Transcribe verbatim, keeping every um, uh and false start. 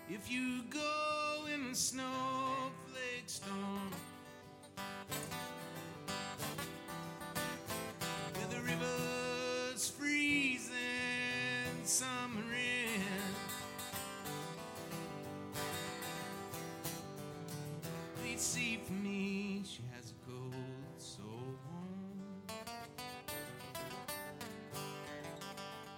If you go in the snowflake storm, where the river's freezing summer in, please see for me, she has a